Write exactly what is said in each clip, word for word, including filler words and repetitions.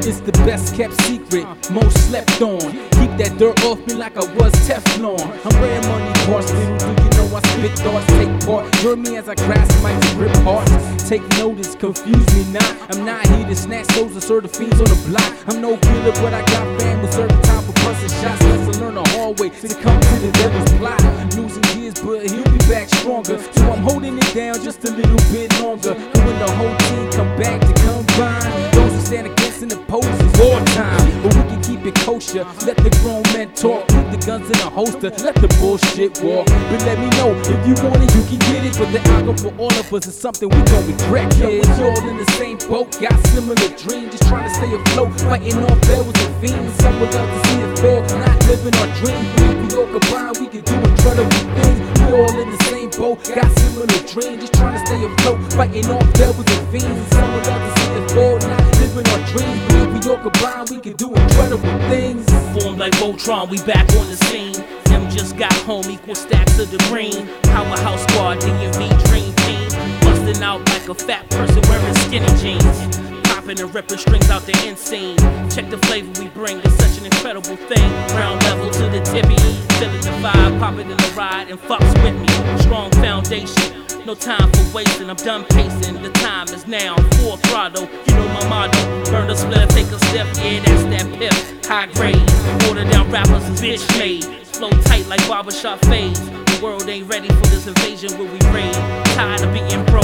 it's the best kept secret, most slept on. Keep that dirt off me like I was Teflon. I'm rare money, boss, little do you know I spit thoughts, take part. Join me as I grasp mics and rip hearts. Take notice, confuse me not. I'm not here to snatch those and serve the fiends on the block. I'm no killer, but I got fam with certain time for busting shots. Let's learn the hard way to come to the devil's plot. Losing years, but he'll be back stronger. So I'm holding it down just a little bit longer. And when the whole team come back to combine, those who stand against and oppose is wartime. But we can keep it kosher, let the grown men talk. Keep the guns in a holster, let the bullshit walk. But let me know, if you want it, you can get it. But the outcome for all of us is something we don't regret. Yo, we all in the same boat, got similar dreams, just trying to stay afloat, fighting off devils and fiends. Some would love to see it fail, not living our dreams. If we all combine, we can do incredible things. We all in the same boat, got similar dreams, just trying to stay afloat, fighting off devils and fiends. Some would love to see it fail, not living our dreams. If we all combine, we can do incredible things. Formed like Voltron, we back on the scene. Them just got home, equal stacks of the green. Powerhouse squad, D and V dream team. Busting out like a fat person wearing skinny jeans. Popping and ripping strings out the insane. Check the flavor we bring, it's such an incredible thing. Ground level to the tippy, feeling the vibe, popping in the ride and fucks with me. Strong foundation, no time for wasting, I'm done pacing. The time is now, full throttle, you know my motto. Burn a split, take a step, yeah that's that pip. High grade, water down rappers is bitch made. Flow tight like barbershop fades. The world ain't ready for this invasion where we raid. Tired of being broke,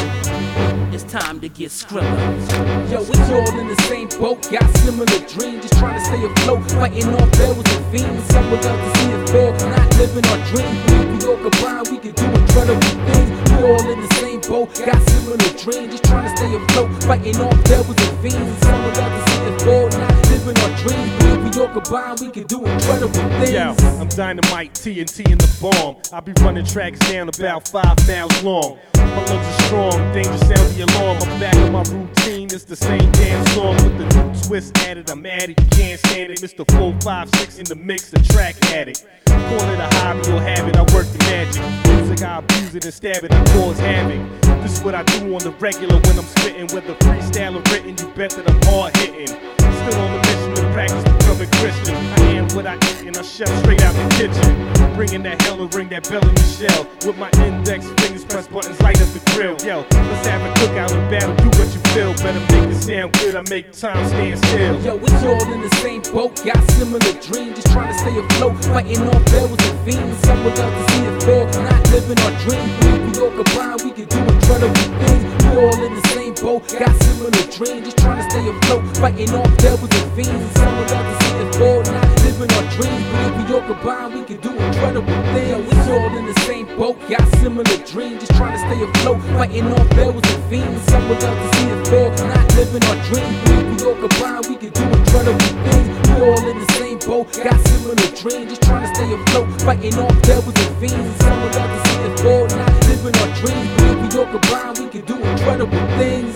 it's time to get skrilla. Yo, we all in the same boat, got similar dreams, just trying to stay afloat, fighting off devils and fiends. Some would love to see it fail, not living our dreams. If we all combine, we can do incredible things. We all in the same boat, got similar dreams, just trying to stay afloat, fighting off devils and fiends. Some would love to see it fail, not living our dreams. If we all combine, we can do incredible things. Yo, I'm Dynamite, T N T in the bomb. I be running tracks down about five miles long. My lungs are strong, danger sound the alarm. I'm back on my routine, it's the same damn song with the new twist added. I'm at it, you can't stand it. Mister four five six in the mix, the track addict. Call it a hobby or habit, I work the magic. Music, I abuse it and stab it, I cause havoc. This is what I do on the regular when I'm spitting. Whether freestyle or written, you bet that I'm hard hitting. Still on the mission to practice becoming Christian. I am what I eat and I chef straight out the kitchen. Bringing that hell and ring that bell in your shell. With my index fingers press buttons, light up the grill. Yo, let's have a cookout and battle, do what you feel. Better make it sound good, I make time stand still. Yo, we all in the same boat, got similar dreams, just trying to stay afloat, fighting off devils and fiends. Some would love to see it fail, not living our dreams. If we all combine, we can do incredible things. We all in the same boat, got similar dreams, just trying to stay afloat, fighting off devils and fiends. Some would love to see it fail, not living our dreams. If we all combine, we can do incredible things. Yo, we all in the same boat, got similar dreams, just trying to stay afloat, fighting off devils and fiends. Some would love to see it fail, not living our dreams. If we all combine, we can do incredible things. We all in the same boat, got similar dreams, just trying to stay afloat, fighting off devils and fiends. Some would love to see it fail, not living our dreams. If we all combine, we can do incredible things.